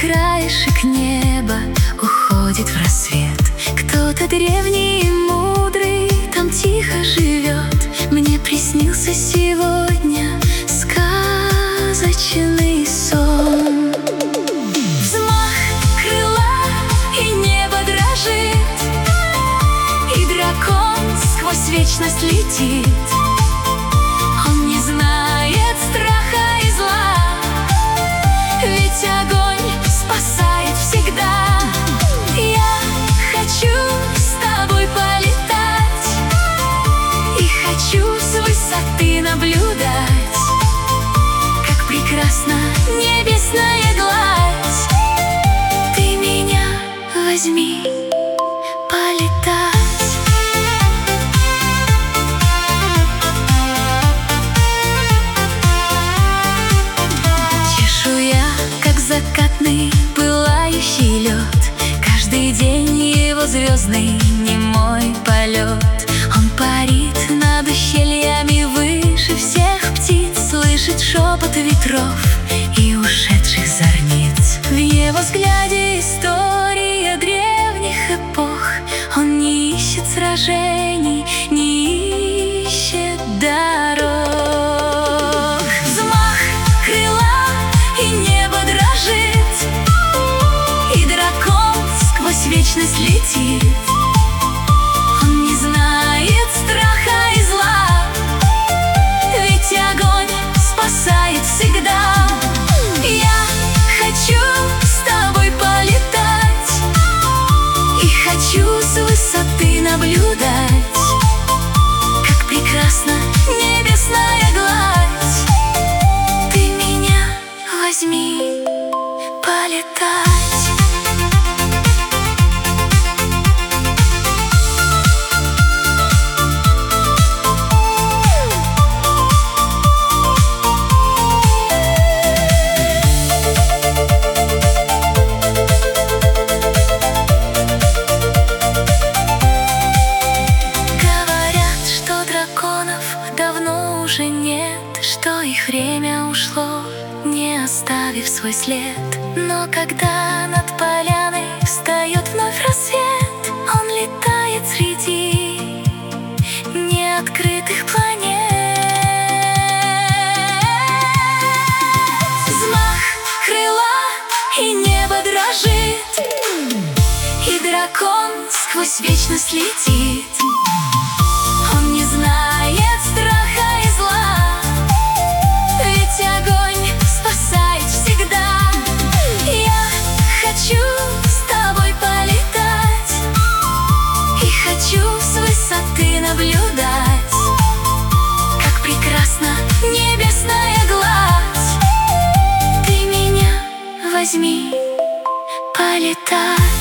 краешек неба уходит в рассвет. Кто-то древний и мудрый там тихо живет. Мне приснился сегодня сказочный сон. Взмах крыла, и небо дрожит, и дракон сквозь вечность летит. Он не знает страха и зла, ведь огонь спасает всегда. Я хочу с тобой полетать, и хочу с высоты наблюдать, как прекрасна небесная гладь. Ты меня возьми полетать. Закатный пылающий лед, каждый день его звездный немой полет. Он парит над ущельями выше всех птиц, слышит шепот ветров и ушедших зорниц. В его взгляде история древних эпох. Он не ищет сражений, не ищет дорог. Вечность летит. Он не знает страха и зла, ведь огонь спасает всегда. Я хочу с тобой полетать, и хочу с высоты наблюдать, как прекрасна небесная гладь. Ты меня возьми полетать. Давно уже нет, что их время ушло, не оставив свой след. Но когда над поляной встает вновь рассвет, он летает среди неоткрытых планет. Взмах крыла, и небо дрожит, и дракон сквозь вечность летит. Он не знает страха и зла, ведь огонь спасает всегда. Я хочу с тобой полетать, и хочу с высоты наблюдать, как прекрасна небесная гладь. Ты меня возьми полетать.